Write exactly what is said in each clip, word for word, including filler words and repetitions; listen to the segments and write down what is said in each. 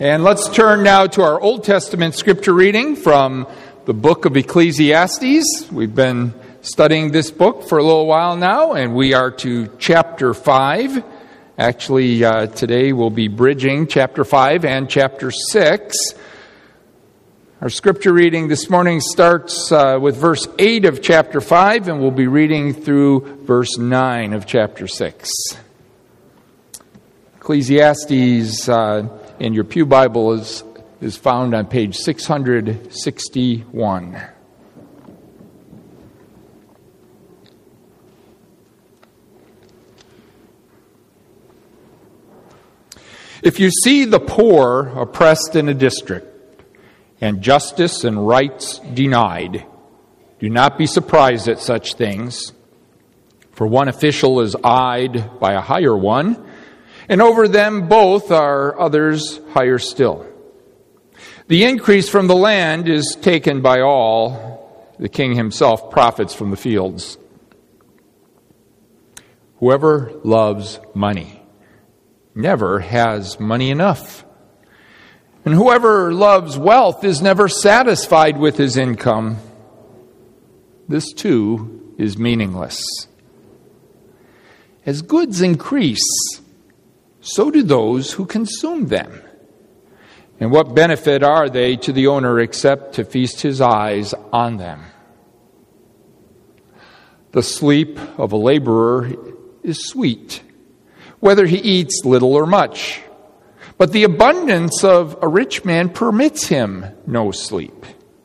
And let's turn now to our Old Testament scripture reading from the book of Ecclesiastes. We've been studying this book for a little while now, and we are to chapter five. Actually, uh, today we'll be bridging chapter five and chapter six. Our scripture reading this morning starts uh, with verse eight of chapter five, and we'll be reading through verse nine of chapter six. Ecclesiastes uh, in your pew Bible is, is found on page six hundred sixty-one. If you see the poor oppressed in a district, and justice and rights denied, do not be surprised at such things, for one official is eyed by a higher one, and over them both are others higher still. The increase from the land is taken by all. The king himself profits from the fields. Whoever loves money never has money enough. And whoever loves wealth is never satisfied with his income. This too is meaningless. As goods increase, so do those who consume them. And what benefit are they to the owner except to feast his eyes on them? The sleep of a laborer is sweet, whether he eats little or much. But the abundance of a rich man permits him no sleep.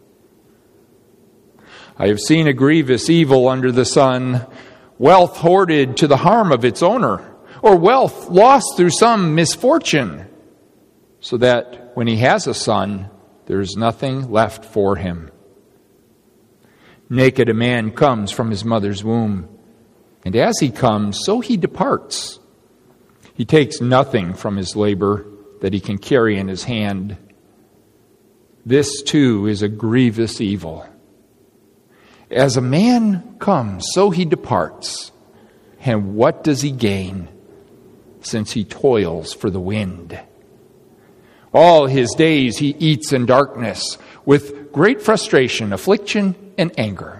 I have seen a grievous evil under the sun, wealth hoarded to the harm of its owner, or wealth lost through some misfortune, so that when he has a son, there is nothing left for him. Naked a man comes from his mother's womb, and as he comes, so he departs. He takes nothing from his labor that he can carry in his hand. This too is a grievous evil. As a man comes, so he departs. And what does he gain, since he toils for the wind? All his days he eats in darkness, with great frustration, affliction, and anger.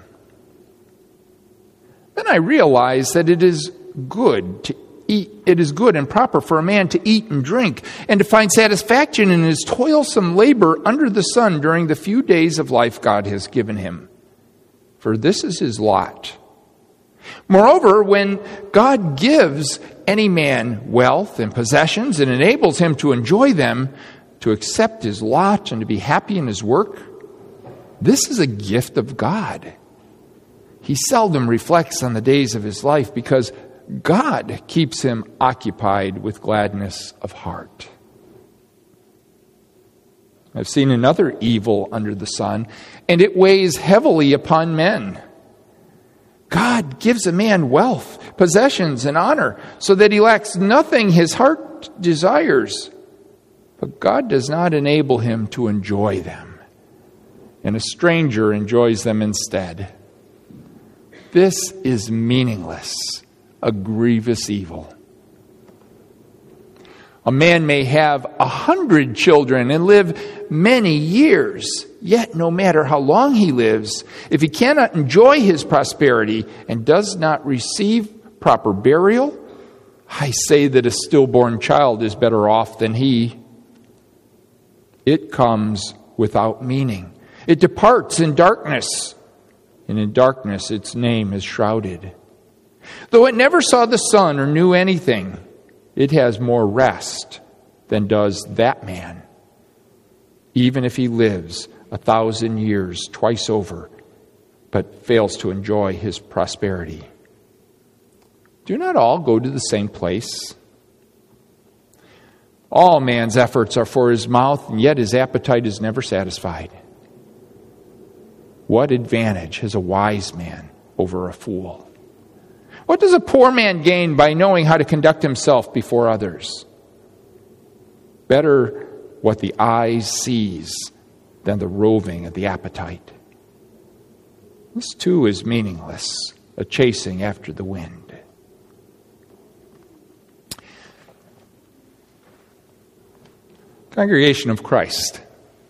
Then I realize that it is good to Eat, it is good and proper for a man to eat and drink and to find satisfaction in his toilsome labor under the sun during the few days of life God has given him. For this is his lot. Moreover, when God gives any man wealth and possessions and enables him to enjoy them, to accept his lot and to be happy in his work, this is a gift of God. He seldom reflects on the days of his life because God keeps him occupied with gladness of heart. I've seen another evil under the sun, and it weighs heavily upon men. God gives a man wealth, possessions, and honor, so that he lacks nothing his heart desires. But God does not enable him to enjoy them, and a stranger enjoys them instead. This is meaningless. A grievous evil. A man may have a hundred children and live many years, yet no matter how long he lives, if he cannot enjoy his prosperity and does not receive proper burial, I say that a stillborn child is better off than he. It comes without meaning. It departs in darkness, and in darkness its name is shrouded. Though it never saw the sun or knew anything, it has more rest than does that man, even if he lives a thousand years twice over, but fails to enjoy his prosperity. Do not all go to the same place? All man's efforts are for his mouth, and yet his appetite is never satisfied. What advantage has a wise man over a fool? What does a poor man gain by knowing how to conduct himself before others? Better what the eye sees than the roving of the appetite. This too is meaningless, a chasing after the wind. Congregation of Christ,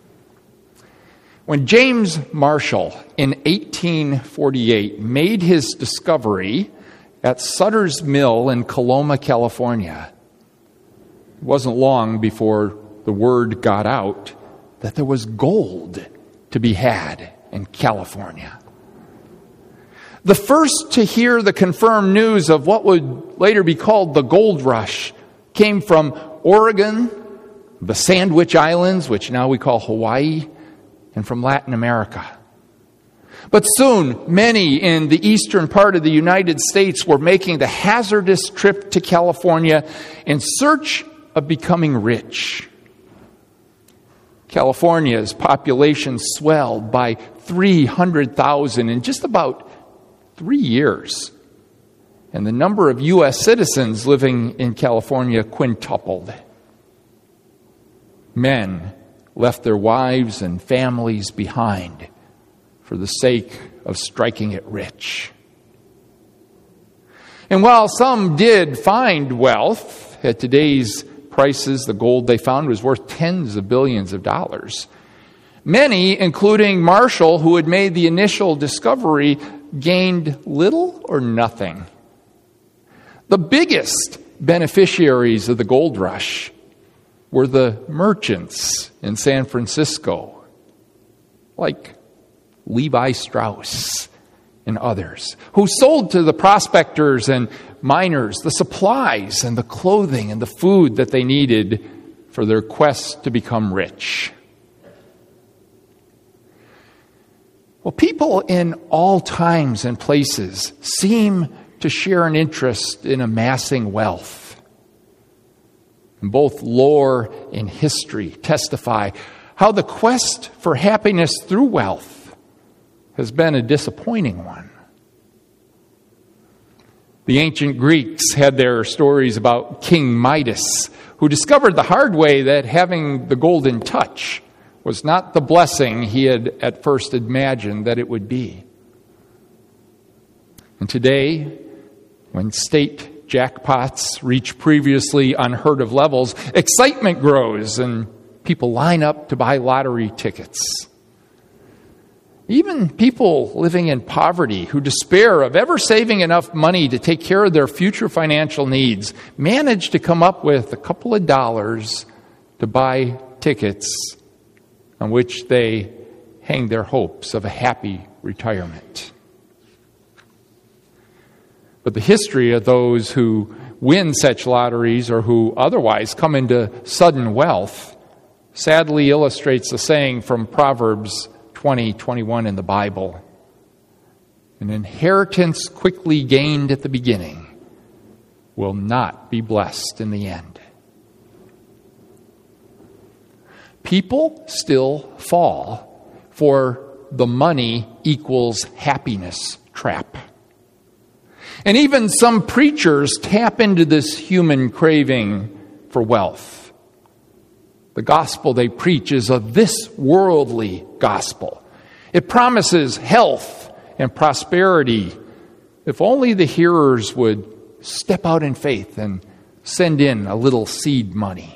when James Marshall in eighteen forty-eight made his discovery at Sutter's Mill in Coloma, California, it wasn't long before the word got out that there was gold to be had in California. The first to hear the confirmed news of what would later be called the gold rush came from Oregon, the Sandwich Islands, which now we call Hawaii, and from Latin America. But soon, many in the eastern part of the United States were making the hazardous trip to California in search of becoming rich. California's population swelled by three hundred thousand in just about three years. And the number of U S citizens living in California quintupled. Men left their wives and families behind for the sake of striking it rich. And while some did find wealth, at today's prices, the gold they found was worth tens of billions of dollars. Many, including Marshall, who had made the initial discovery, gained little or nothing. The biggest beneficiaries of the gold rush were the merchants in San Francisco, like Levi Strauss and others, who sold to the prospectors and miners the supplies and the clothing and the food that they needed for their quest to become rich. Well, people in all times and places seem to share an interest in amassing wealth. And both lore and history testify how the quest for happiness through wealth has been a disappointing one. The ancient Greeks had their stories about King Midas, who discovered the hard way that having the golden touch was not the blessing he had at first imagined that it would be. And today, when state jackpots reach previously unheard of levels, excitement grows and people line up to buy lottery tickets. Even people living in poverty who despair of ever saving enough money to take care of their future financial needs manage to come up with a couple of dollars to buy tickets on which they hang their hopes of a happy retirement. But the history of those who win such lotteries or who otherwise come into sudden wealth sadly illustrates the saying from Proverbs twenty twenty-one in the Bible. An inheritance quickly gained at the beginning will not be blessed in the end. People still fall for the money equals happiness trap. And even some preachers tap into this human craving for wealth. The gospel they preach is a this worldly gospel. It promises health and prosperity if only the hearers would step out in faith and send in a little seed money.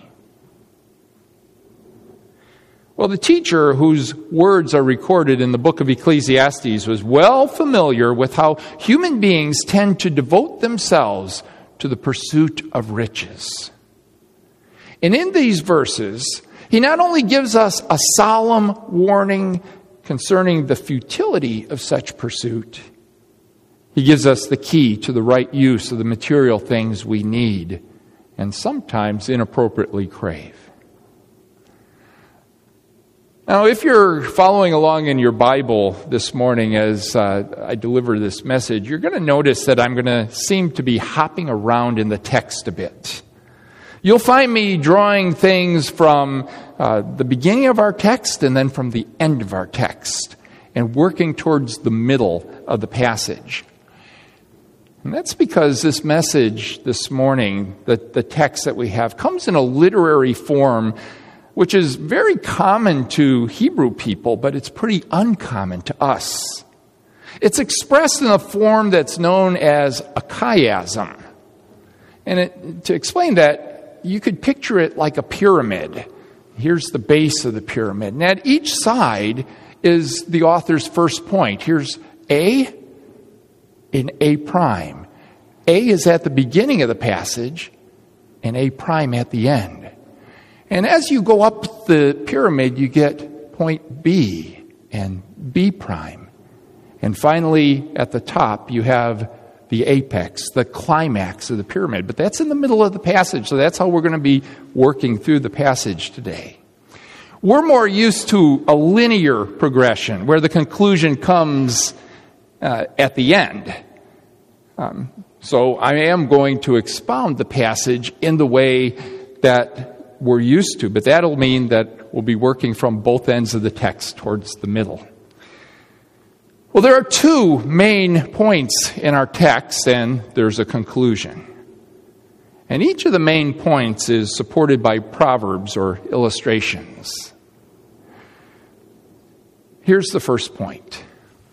Well, the teacher whose words are recorded in the book of Ecclesiastes was well familiar with how human beings tend to devote themselves to the pursuit of riches. And in these verses, he not only gives us a solemn warning concerning the futility of such pursuit, he gives us the key to the right use of the material things we need and sometimes inappropriately crave. Now, if you're following along in your Bible this morning as uh, I deliver this message, you're going to notice that I'm going to seem to be hopping around in the text a bit. You'll find me drawing things from uh, the beginning of our text and then from the end of our text and working towards the middle of the passage. And that's because this message this morning, the, the text that we have, comes in a literary form which is very common to Hebrew people, but it's pretty uncommon to us. It's expressed in a form that's known as a chiasm. And it, to explain that, you could picture it like a pyramid. here's the base of the pyramid. And at each side is the author's first point. Here's A and A prime. A is at the beginning of the passage and A prime at the end. And as you go up the pyramid, you get point B and B prime. And finally, at the top, you have the apex, the climax of the pyramid. But that's in the middle of the passage, so that's how we're going to be working through the passage today. We're more used to a linear progression, where the conclusion comes uh, at the end. Um, so I am going to expound the passage in the way that we're used to, but that'll mean that we'll be working from both ends of the text towards the middle. Well, there are two main points in our text, and there's a conclusion. And each of the main points is supported by proverbs or illustrations. Here's the first point.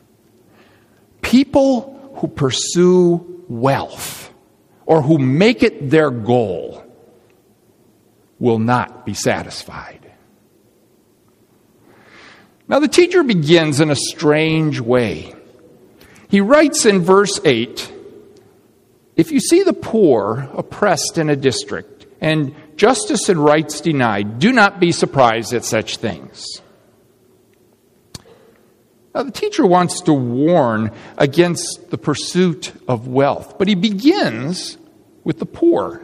People who pursue wealth or who make it their goal will not be satisfied. Now, the teacher begins in a strange way. He writes in verse eight, "If you see the poor oppressed in a district, and justice and rights denied, do not be surprised at such things." Now, the teacher wants to warn against the pursuit of wealth, but he begins with the poor.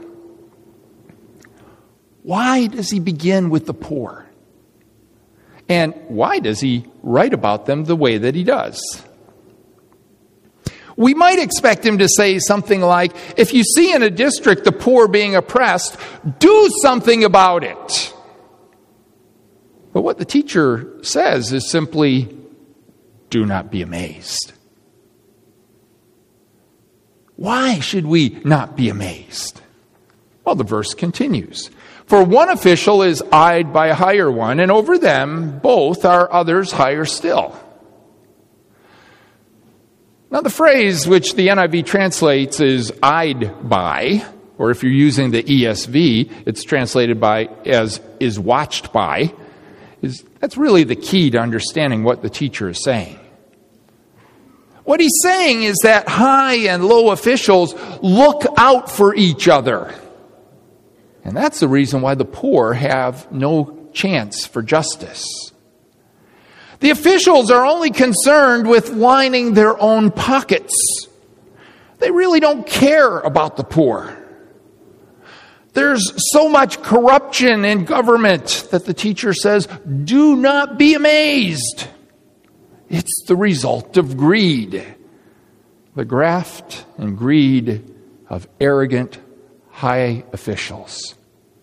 Why does he begin with the poor? And why does he write about them the way that he does? We might expect him to say something like, if you see in a district the poor being oppressed, do something about it. But what the teacher says is simply, do not be amazed. Why should we not be amazed? Well, the verse continues. For one official is eyed by a higher one, and over them both are others higher still. Now, the phrase which the N I V translates is eyed by, or if you're using the E S V, it's translated by as is watched by. Is that's really the key to understanding what the teacher is saying. What he's saying is that high and low officials look out for each other. And that's the reason why the poor have no chance for justice. The officials are only concerned with lining their own pockets. They really don't care about the poor. There's so much corruption in government that the teacher says, do not be amazed. It's the result of greed. The graft and greed of arrogant high officials.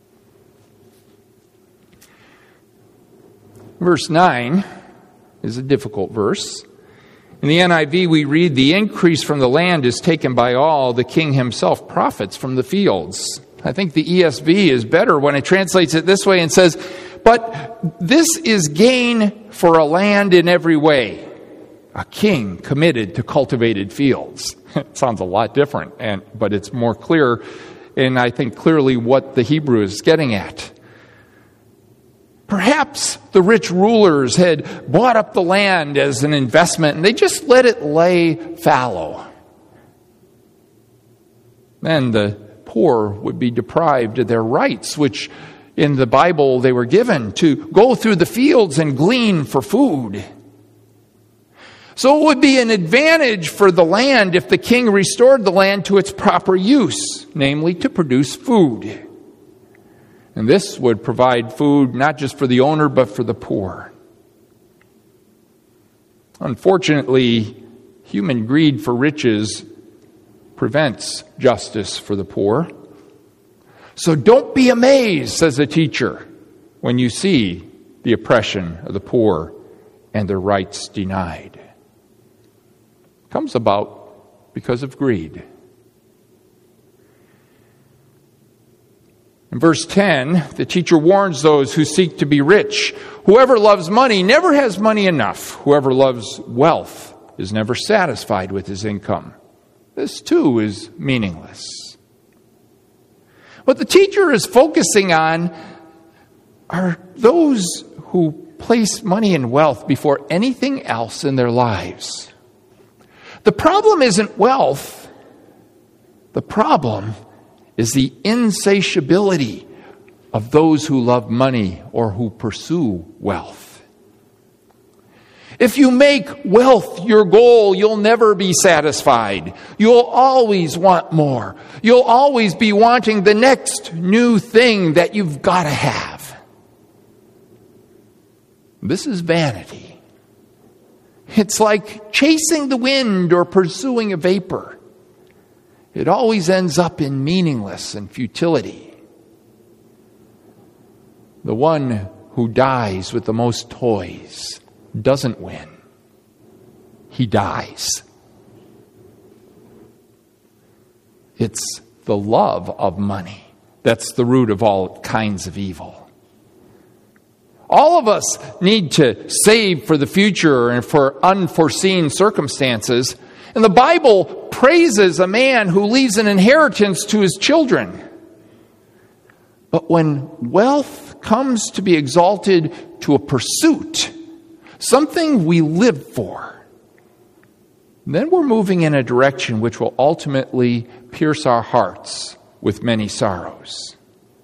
Verse nine is a difficult verse. In the N I V we read, the increase from the land is taken by all, the king himself profits from the fields. I think the E S V is better when it translates it this way and says, but this is gain for a land in every way, a king committed to cultivated fields. It sounds a lot different, and but it's more clear, and I think clearly what the Hebrew is getting at. Perhaps the rich rulers had bought up the land as an investment and they just let it lay fallow. Then the poor would be deprived of their rights, which in the Bible they were given to go through the fields and glean for food. So it would be an advantage for the land if the king restored the land to its proper use, namely to produce food. And this would provide food not just for the owner, but for the poor. Unfortunately, human greed for riches prevents justice for the poor. So don't be amazed, says the teacher, when you see the oppression of the poor and their rights denied. It comes about because of greed. In verse ten, the teacher warns those who seek to be rich. Whoever loves money never has money enough. Whoever loves wealth is never satisfied with his income. This too is meaningless. What the teacher is focusing on are those who place money and wealth before anything else in their lives. The problem isn't wealth. The problem is the insatiability of those who love money or who pursue wealth. If you make wealth your goal, you'll never be satisfied. You'll always want more. You'll always be wanting the next new thing that you've got to have. This is vanity. It's like chasing the wind or pursuing a vapor. It always ends up in meaningless and futility. The one who dies with the most toys doesn't win. He dies. It's the love of money that's the root of all kinds of evil. All of us need to save for the future and for unforeseen circumstances. And the Bible praises a man who leaves an inheritance to his children. But when wealth comes to be exalted to a pursuit, something we live for, then we're moving in a direction which will ultimately pierce our hearts with many sorrows.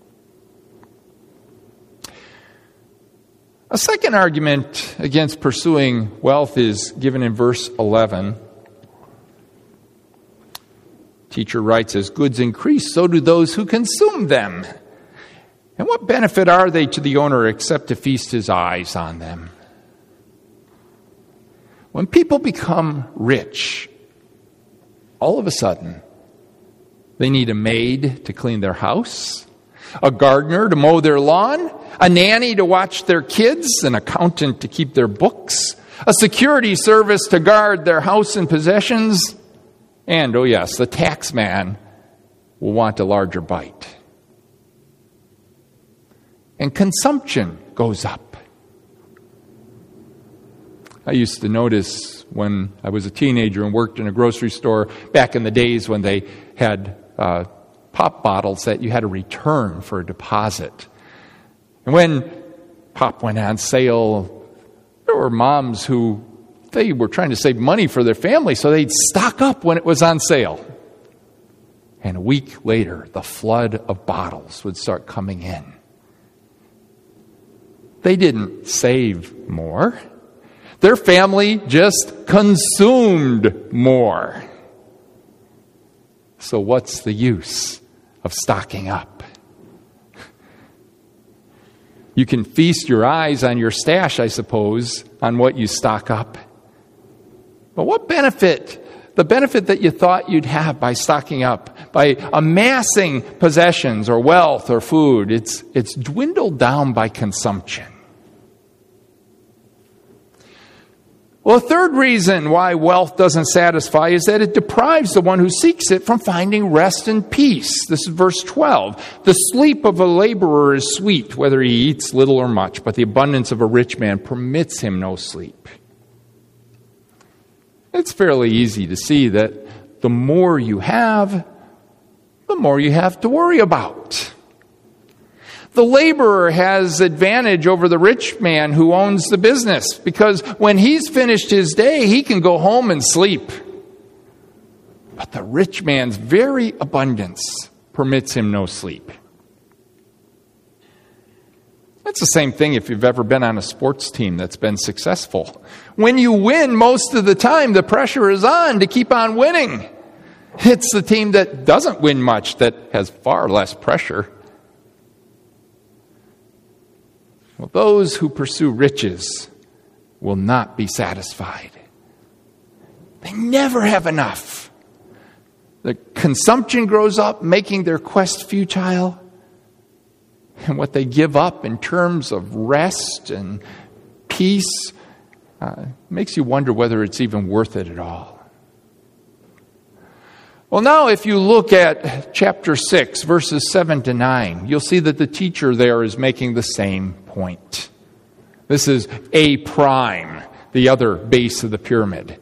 A second argument against pursuing wealth is given in verse eleven. Teacher writes, as goods increase, so do those who consume them. And what benefit are they to the owner except to feast his eyes on them? When people become rich, all of a sudden, they need a maid to clean their house, a gardener to mow their lawn, a nanny to watch their kids, an accountant to keep their books, a security service to guard their house and possessions, and, oh yes, the tax man will want a larger bite. And consumption goes up. I used to notice when I was a teenager and worked in a grocery store back in the days when they had uh, pop bottles that you had to return for a deposit. And when pop went on sale, there were moms who, they were trying to save money for their family, so they'd stock up when it was on sale. And a week later, the flood of bottles would start coming in. They didn't save more. Their family just consumed more. So what's the use of stocking up? You can feast your eyes on your stash, I suppose, on what you stock up. But what benefit, the benefit that you thought you'd have by stocking up, by amassing possessions or wealth or food, it's, it's dwindled down by consumption. Well, a third reason why wealth doesn't satisfy is that it deprives the one who seeks it from finding rest and peace. This is verse twelve. The sleep of a laborer is sweet, whether he eats little or much, but the abundance of a rich man permits him no sleep. It's fairly easy to see that the more you have, the more you have to worry about. The laborer has advantage over the rich man who owns the business, because when he's finished his day, he can go home and sleep. But the rich man's very abundance permits him no sleep. It's the same thing if you've ever been on a sports team that's been successful. When you win, most of the time, the pressure is on to keep on winning. It's the team that doesn't win much that has far less pressure. Well, those who pursue riches will not be satisfied. They never have enough. The consumption grows up, making their quest futile. And what they give up in terms of rest and peace uh, makes you wonder whether it's even worth it at all. Well, now if you look at chapter six, verses seven to nine, you'll see that the teacher there is making the same point. This is A prime, the other base of the pyramid.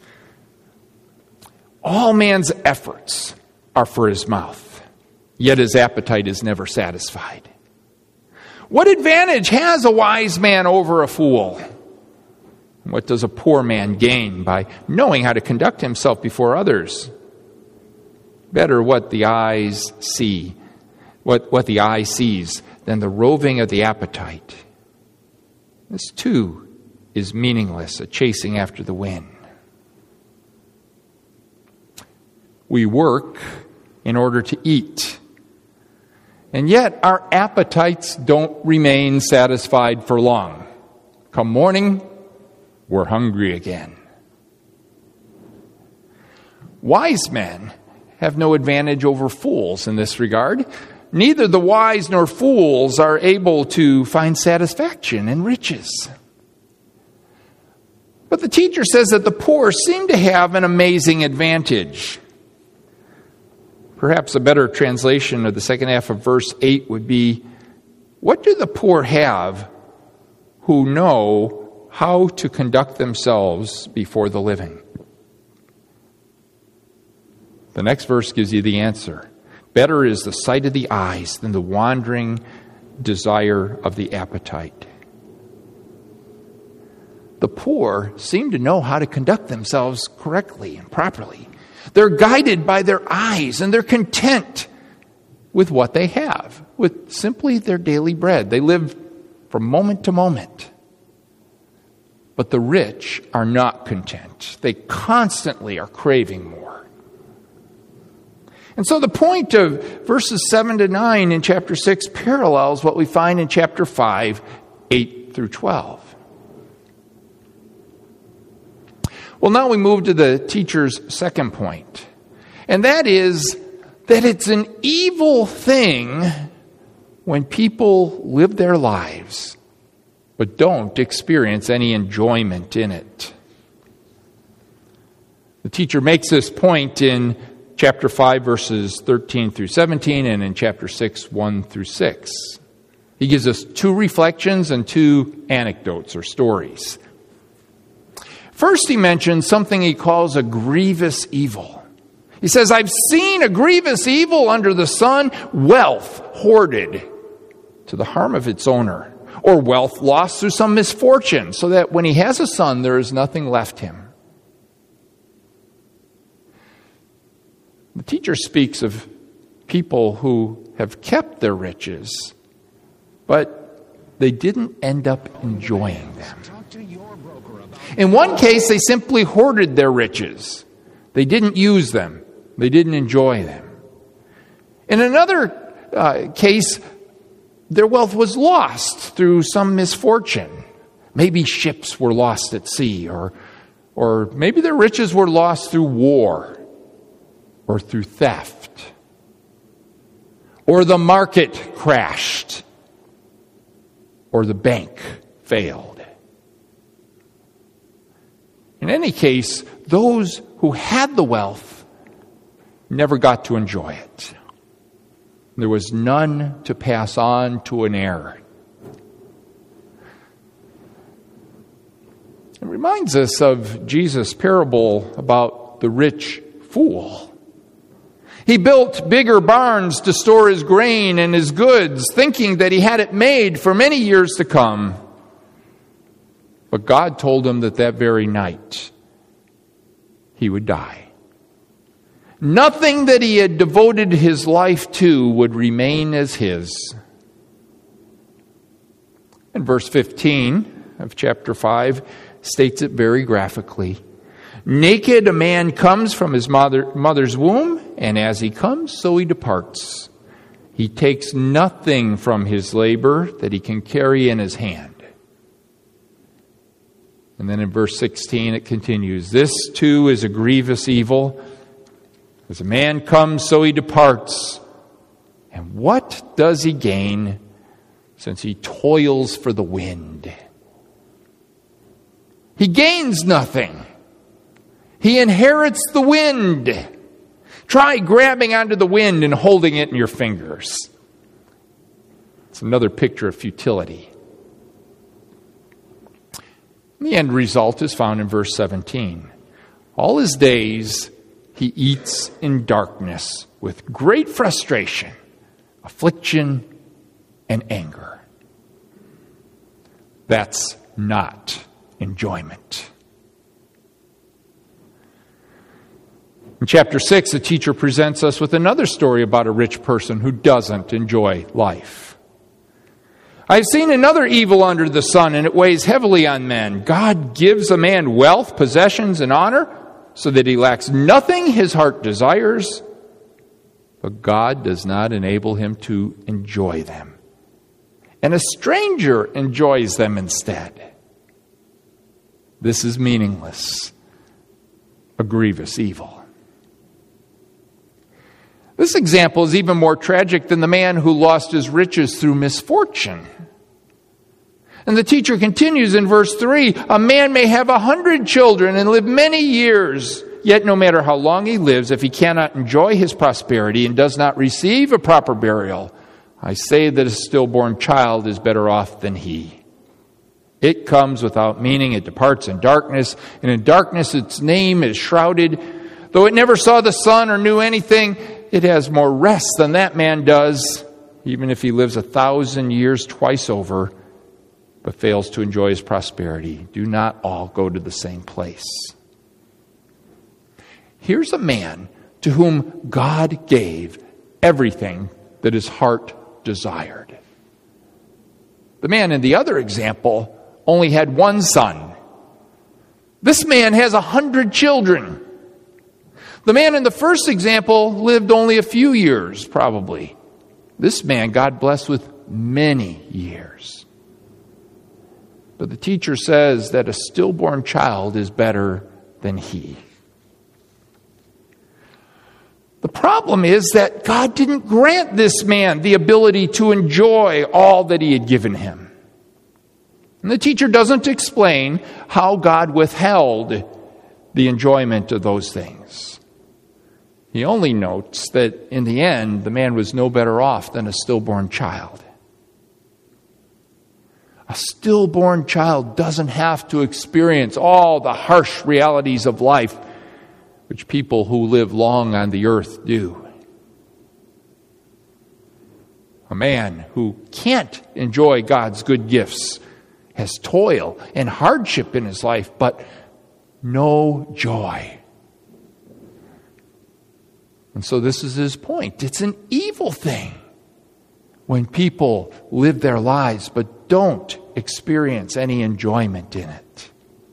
All man's efforts are for his mouth, yet his appetite is never satisfied. What advantage has a wise man over a fool? What does a poor man gain by knowing how to conduct himself before others? Better what the eyes see, what, what the eye sees, than the roving of the appetite. This too is meaningless, a chasing after the wind. We work in order to eat. And yet our appetites don't remain satisfied for long. Come morning, we're hungry again. Wise men have no advantage over fools in this regard. Neither the wise nor fools are able to find satisfaction in riches. But the teacher says that the poor seem to have an amazing advantage. Perhaps a better translation of the second half of verse eight would be, what do the poor have who know how to conduct themselves before the living? The next verse gives you the answer. Better is the sight of the eyes than the wandering desire of the appetite. The poor seem to know how to conduct themselves correctly and properly. They're guided by their eyes, and they're content with what they have, with simply their daily bread. They live from moment to moment. But the rich are not content. They constantly are craving more. And so the point of verses seven to nine in chapter six parallels what we find in chapter five, eight through twelve. Well, now we move to the teacher's second point. And that is that it's an evil thing when people live their lives but don't experience any enjoyment in it. The teacher makes this point in chapter five, verses thirteen through seventeen, and in chapter six, one through six. He gives us two reflections and two anecdotes or stories. First, he mentions something he calls a grievous evil. He says, I've seen a grievous evil under the sun, wealth hoarded to the harm of its owner, or wealth lost through some misfortune, so that when he has a son, there is nothing left him. The teacher speaks of people who have kept their riches, but they didn't end up enjoying them. In one case, they simply hoarded their riches. They didn't use them. They didn't enjoy them. In another uh, case, their wealth was lost through some misfortune. Maybe ships were lost at sea, or, or maybe their riches were lost through war, or through theft, or the market crashed, or the bank failed. In any case, those who had the wealth never got to enjoy it. There was none to pass on to an heir. It reminds us of Jesus' parable about the rich fool. He built bigger barns to store his grain and his goods, thinking that he had it made for many years to come. But God told him that that very night he would die. Nothing that he had devoted his life to would remain as his. And verse fifteen of chapter five states it very graphically. Naked a man comes from his mother, mother's womb, and as he comes, so he departs. He takes nothing from his labor that he can carry in his hand. And then in verse sixteen it continues, this too is a grievous evil. As a man comes, so he departs. And what does he gain since he toils for the wind? He gains nothing. He inherits the wind. Try grabbing onto the wind and holding it in your fingers. It's another picture of futility. The end result is found in verse seventeen. All his days he eats in darkness with great frustration, affliction, and anger. That's not enjoyment. In chapter six, the teacher presents us with another story about a rich person who doesn't enjoy life. I've seen another evil under the sun, and it weighs heavily on men. God gives a man wealth, possessions, and honor, so that he lacks nothing his heart desires, but God does not enable him to enjoy them. And a stranger enjoys them instead. This is meaningless, a grievous evil. This example is even more tragic than the man who lost his riches through misfortune. And the teacher continues in verse three, a man may have a hundred children and live many years, yet no matter how long he lives, if he cannot enjoy his prosperity and does not receive a proper burial, I say that a stillborn child is better off than he. It comes without meaning, it departs in darkness, and in darkness its name is shrouded. Though it never saw the sun or knew anything, it has more rest than that man does, even if he lives a thousand years twice over, but fails to enjoy his prosperity. Do not all go to the same place. Here's a man to whom God gave everything that his heart desired. The man in the other example only had one son. This man has a hundred children. The man in the first example lived only a few years, probably. This man God blessed with many years. But the teacher says that a stillborn child is better than he. The problem is that God didn't grant this man the ability to enjoy all that he had given him. And the teacher doesn't explain how God withheld the enjoyment of those things. He only notes that in the end, the man was no better off than a stillborn child. A stillborn child doesn't have to experience all the harsh realities of life, which people who live long on the earth do. A man who can't enjoy God's good gifts has toil and hardship in his life, but no joy. And so this is his point. It's an evil thing when people live their lives but don't experience any enjoyment in it.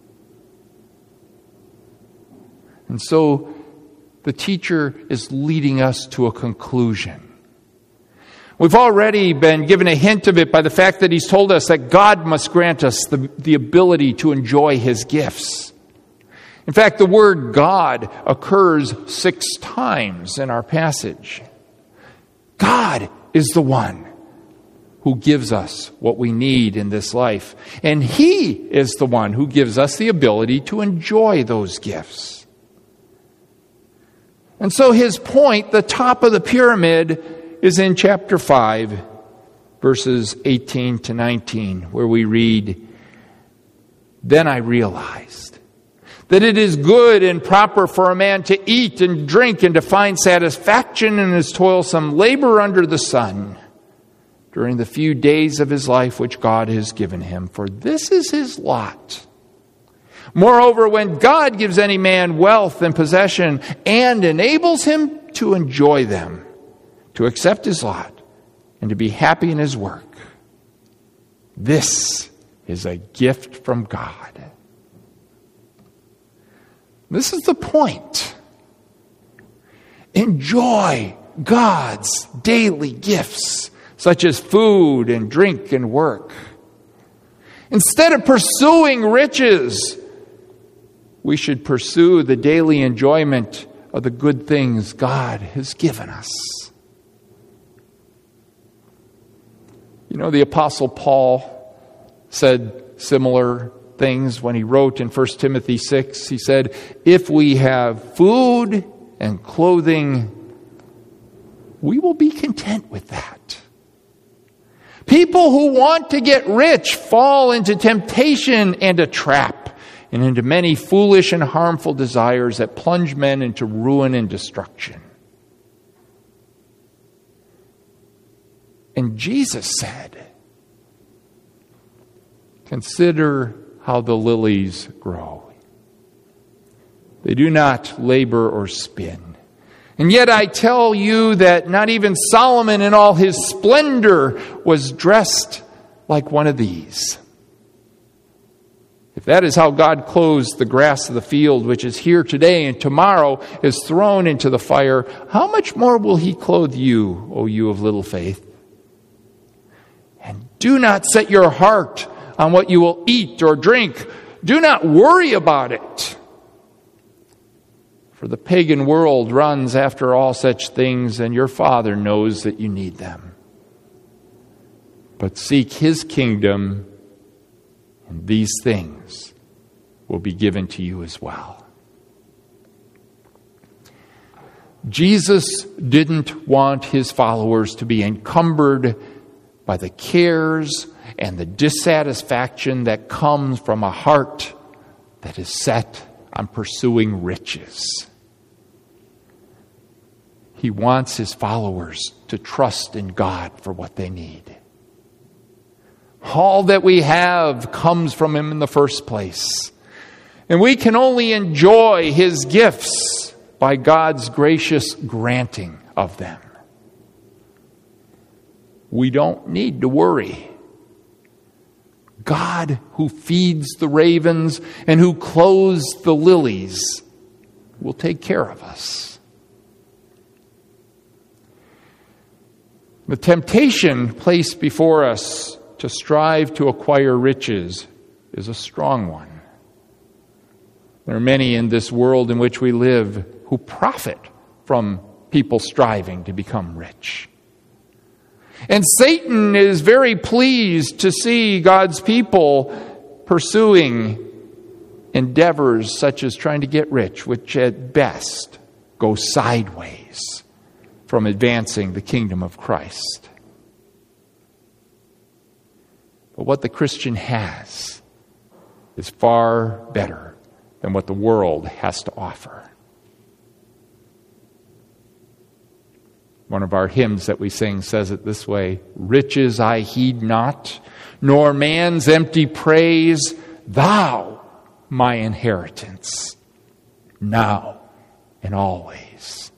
And so the teacher is leading us to a conclusion. We've already been given a hint of it by the fact that he's told us that God must grant us the, the ability to enjoy his gifts. In fact, the word God occurs six times in our passage. God is the one who gives us what we need in this life. And he is the one who gives us the ability to enjoy those gifts. And so his point, the top of the pyramid, is in chapter five, verses eighteen to nineteen, where we read, "Then I realized that it is good and proper for a man to eat and drink and to find satisfaction in his toilsome labor under the sun during the few days of his life which God has given him, for this is his lot. Moreover, when God gives any man wealth and possession and enables him to enjoy them, to accept his lot, and to be happy in his work, this is a gift from God." This is the point. Enjoy God's daily gifts, such as food and drink and work. Instead of pursuing riches, we should pursue the daily enjoyment of the good things God has given us. You know, the Apostle Paul said similar things when he wrote in First Timothy six. He said, "If we have food and clothing, we will be content with that." People who want to get rich fall into temptation and a trap, and into many foolish and harmful desires that plunge men into ruin and destruction. And Jesus said Consider how the lilies grow. They do not labor or spin. And yet I tell you that not even Solomon in all his splendor was dressed like one of these. If that is how God clothes the grass of the field, which is here today and tomorrow is thrown into the fire, how much more will he clothe you, O you of little faith? And do not set your heart on what you will eat or drink. Do not worry about it. For the pagan world runs after all such things, and your Father knows that you need them. But seek His kingdom, and these things will be given to you as well. Jesus didn't want His followers to be encumbered by the cares and the dissatisfaction that comes from a heart that is set on pursuing riches. He wants His followers to trust in God for what they need. All that we have comes from Him in the first place. And we can only enjoy His gifts by God's gracious granting of them. We don't need to worry. God, who feeds the ravens and who clothes the lilies, will take care of us. The temptation placed before us to strive to acquire riches is a strong one. There are many in this world in which we live who profit from people striving to become rich. And Satan is very pleased to see God's people pursuing endeavors such as trying to get rich, which at best go sideways from advancing the kingdom of Christ. But what the Christian has is far better than what the world has to offer. One of our hymns that we sing says it this way: riches I heed not, nor man's empty praise, thou my inheritance, now and always.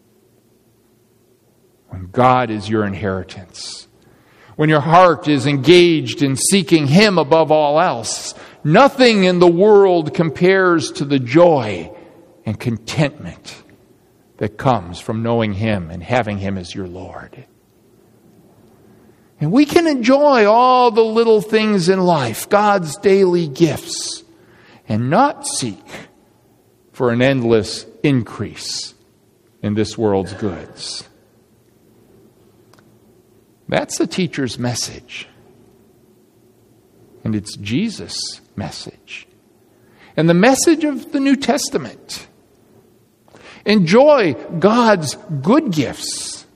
When God is your inheritance, when your heart is engaged in seeking Him above all else, nothing in the world compares to the joy and contentment that comes from knowing Him and having Him as your Lord. And we can enjoy all the little things in life, God's daily gifts, and not seek for an endless increase in this world's goods. That's the teacher's message. And it's Jesus' message. And the message of the New Testament. Enjoy God's good gifts.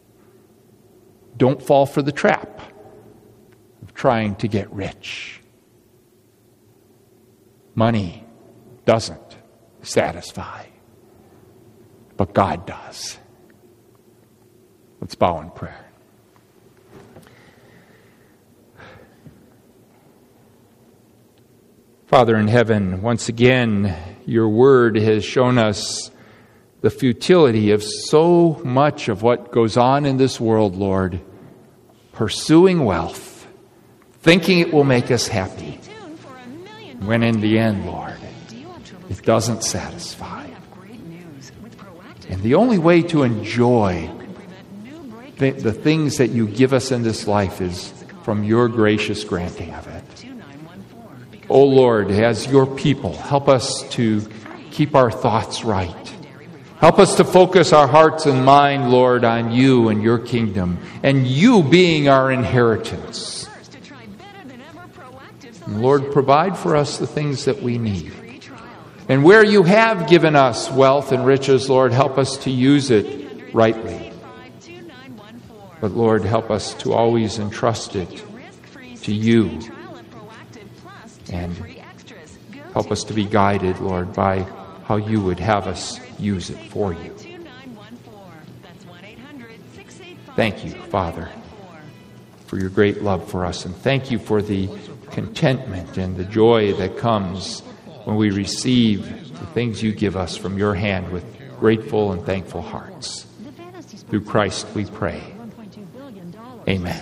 Don't fall for the trap of trying to get rich. Money doesn't satisfy, but God does. Let's bow in prayer. Father in heaven, once again, your word has shown us the futility of so much of what goes on in this world, Lord. Pursuing wealth, thinking it will make us happy, when in the end, Lord, it doesn't satisfy. And the only way to enjoy the, the things that you give us in this life is from your gracious granting of it. Oh Lord, as your people, help us to keep our thoughts right. Help us to focus our hearts and mind, Lord, on you and your kingdom, and you being our inheritance. And Lord, provide for us the things that we need. And where you have given us wealth and riches, Lord, help us to use it rightly. But Lord, help us to always entrust it to you. And help us to be guided, Lord, by how you would have us use it for you. Thank you, Father, for your great love for us. And thank you for the contentment and the joy that comes when we receive the things you give us from your hand with grateful and thankful hearts. Through Christ we pray. Amen.